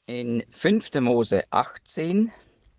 In 5. Mose 18,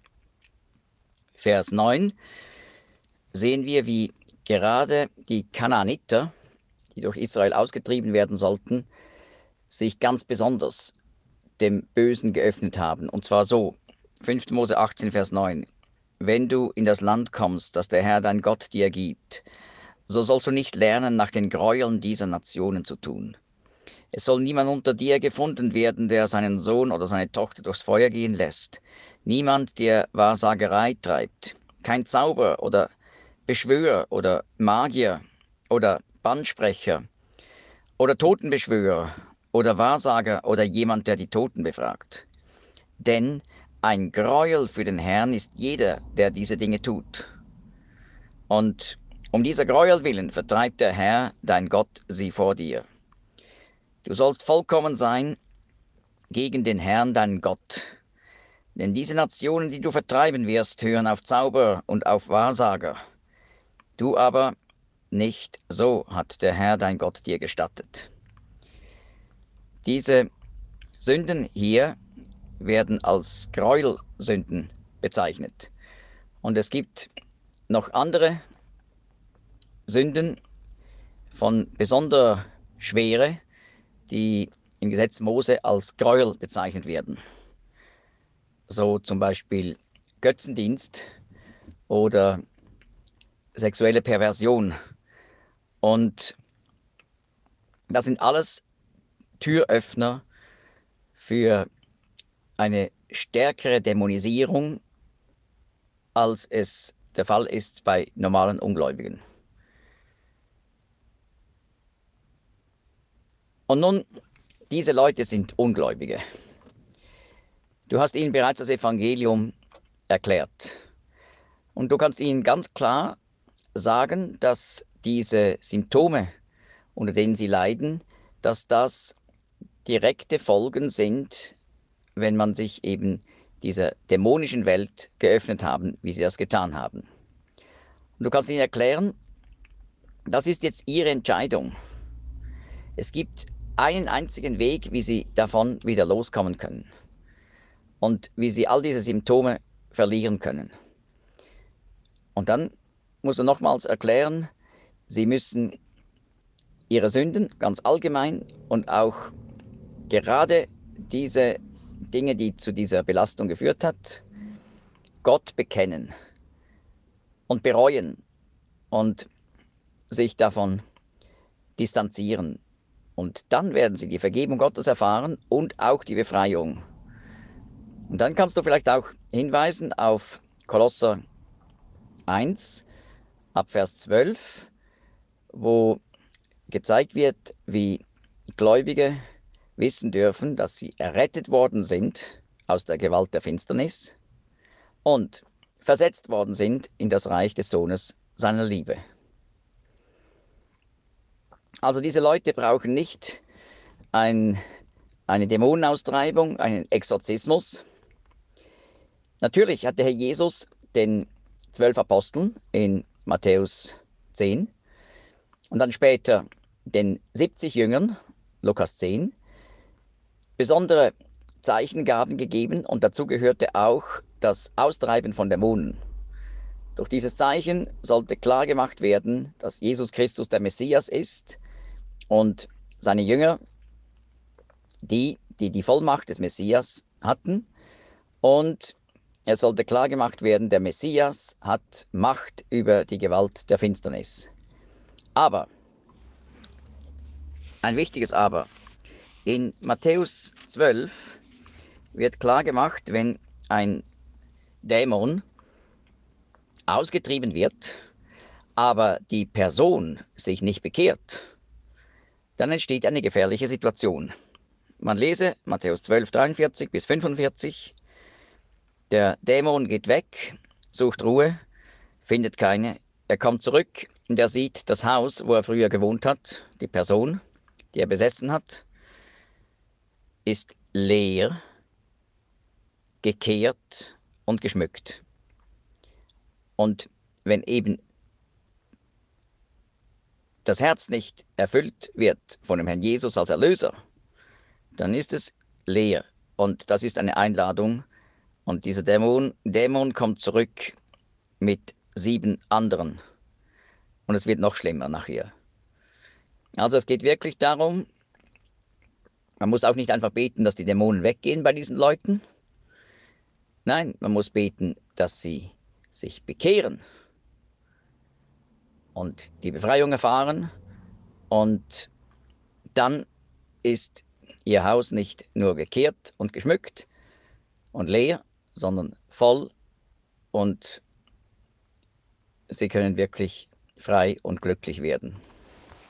Vers 9 sehen wir, wie gerade die Kanaaniter, die durch Israel ausgetrieben werden sollten, sich ganz besonders dem Bösen geöffnet haben. Und zwar so, 5. Mose 18, Vers 9. Wenn du in das Land kommst, das der Herr dein Gott dir gibt, so sollst du nicht lernen, nach den Gräueln dieser Nationen zu tun. Es soll niemand unter dir gefunden werden, der seinen Sohn oder seine Tochter durchs Feuer gehen lässt. Niemand, der Wahrsagerei treibt. Kein Zauberer oder Beschwörer oder Magier oder Bannsprecher oder Totenbeschwörer oder Wahrsager oder jemand, der die Toten befragt. Denn ein Gräuel für den Herrn ist jeder, der diese Dinge tut. Und um dieser Gräuel willen vertreibt der Herr, dein Gott, sie vor dir. Du sollst vollkommen sein gegen den Herrn, deinen Gott. Denn diese Nationen, die du vertreiben wirst, hören auf Zauberer und auf Wahrsager. Du aber nicht, so hat der Herr, dein Gott, dir gestattet. Diese Sünden hier werden als Gräuelsünden bezeichnet. Und es gibt noch andere Sünden von besonderer Schwere, die im Gesetz Mose als Gräuel bezeichnet werden. So zum Beispiel Götzendienst oder sexuelle Perversion. Und das sind alles Türöffner für eine stärkere Dämonisierung, als es der Fall ist bei normalen Ungläubigen. Und nun, diese Leute sind Ungläubige. Du hast ihnen bereits das Evangelium erklärt. Und du kannst ihnen ganz klar sagen, dass diese Symptome, unter denen sie leiden, dass das direkte Folgen sind, wenn man sich eben dieser dämonischen Welt geöffnet haben, wie sie das getan haben. Und du kannst ihnen erklären, das ist jetzt ihre Entscheidung. Es gibt einen einzigen Weg, wie sie davon wieder loskommen können und wie sie all diese Symptome verlieren können. Und dann musst du nochmals erklären, sie müssen ihre Sünden ganz allgemein und auch gerade diese Dinge, die zu dieser Belastung geführt hat, Gott bekennen und bereuen und sich davon distanzieren. Und dann werden sie die Vergebung Gottes erfahren und auch die Befreiung. Und dann kannst du vielleicht auch hinweisen auf Kolosser 1 ab Vers 12, wo gezeigt wird, wie Gläubige wissen dürfen, dass sie errettet worden sind aus der Gewalt der Finsternis und versetzt worden sind in das Reich des Sohnes seiner Liebe. Also diese Leute brauchen nicht eine Dämonenaustreibung, einen Exorzismus. Natürlich hat der Herr Jesus den 12 Aposteln in Matthäus 10 und dann später den 70 Jüngern, Lukas 10, besondere Zeichengaben gegeben und dazu gehörte auch das Austreiben von Dämonen. Durch dieses Zeichen sollte klar gemacht werden, dass Jesus Christus der Messias ist und seine Jünger, die die Vollmacht des Messias hatten, und es sollte klar gemacht werden, der Messias hat Macht über die Gewalt der Finsternis. Aber, ein wichtiges Aber, in Matthäus 12 wird klar gemacht, wenn ein Dämon ausgetrieben wird, aber die Person sich nicht bekehrt, dann entsteht eine gefährliche Situation. Man lese Matthäus 12, 43 bis 45. Der Dämon geht weg, sucht Ruhe, findet keine. Er kommt zurück und er sieht das Haus, wo er früher gewohnt hat. Die Person, die er besessen hat, ist leer, gekehrt und geschmückt. Und wenn eben das Herz nicht erfüllt wird von dem Herrn Jesus als Erlöser, dann ist es leer Und das ist eine Einladung. Und dieser Dämon kommt zurück mit 7 anderen. Und es wird noch schlimmer nachher. Also es geht wirklich darum, man muss auch nicht einfach beten, dass die Dämonen weggehen bei diesen Leuten. Nein, man muss beten, dass sie sich bekehren und die Befreiung erfahren. Und dann ist ihr Haus nicht nur gekehrt und geschmückt und leer, sondern voll, und sie können wirklich frei und glücklich werden.